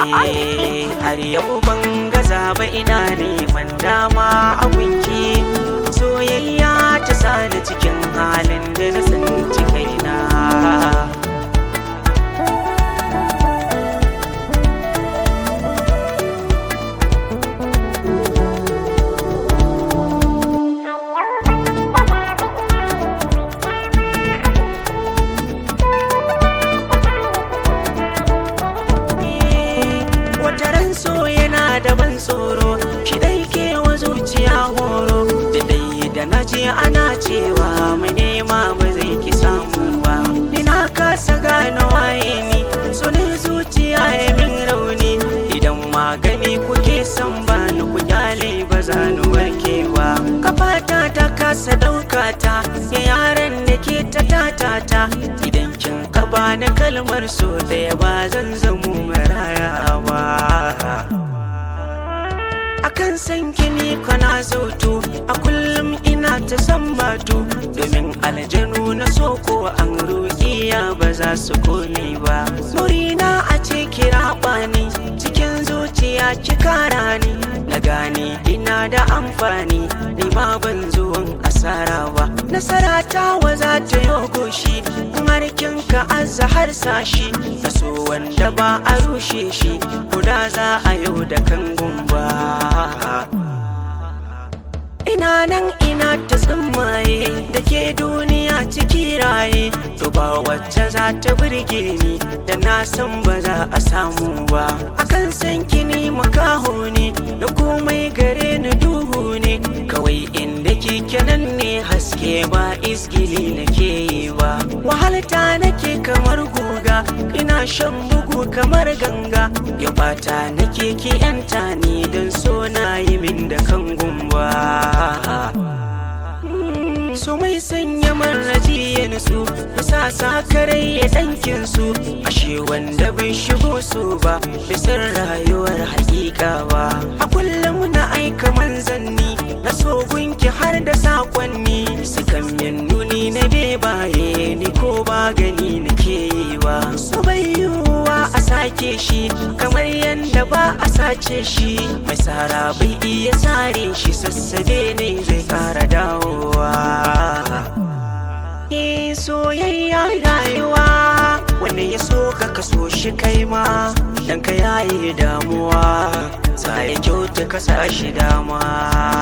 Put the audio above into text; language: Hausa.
har yau ban gaza ba ina neman dama a gunki soyayya ta sani cikin halin da na tsinci kaina da ban tsoro shi dai ke wa zuciya horo da dai da naji ana cewa mai nema ba zai ki samu ba ina kasa gano waye ni sunan zuciya ya min rauni idan magani kuke son ba ni ku kyale ba za ni warkewa kafata ta kasa daukata ya yaran da ke ta tatata idan kin kaba na kalmar so daya ba zan zamo maraya ba akan san kini kana zautu a kullum ina ta san batu domin aljanu na soko an ruƙiya ba za su kone ba murina a ce kira bani cikin zuciya ki kara ni na gane ina da amfani ni ma ban zuwan asara ba nasara ta waza ta yogoshi kuma rikin ka azhar sashi na so wanda ba a rushe shi guda za a yau da kan gumba ina nan ina ta tsammaye da ke duniya ciki raye to ba wacce za ta burge ni da na san ba za a samu ba akan san kini makaho ne da komai gare ni duhu ne kawai inda kike nan ne haske ba isgili nake yi ba wahalta nake kamar guga ina shan bugu kamar ganga ya bata nake ki yanta ni don so na yi min da kan gumba so mai sanya marraji ya nutsu bisa sakarai ya dankin su ashe wanda bai shigo su ba bisan rayuwar hakika ba a kullum na aika manzanni na so gunki har da sakonni sukan min nuni na bebaye ni ko ba gani nake yi ba so bai yiwuwa a sake shi kamar yanda ba a sace shi mai sara bai iya sare shi sassabe ne zai kara dawowa soyayya rayuwa wanda ya so ka kaso shi kai ma dan ka yaye damuwa sai kyauta ka sa shi dama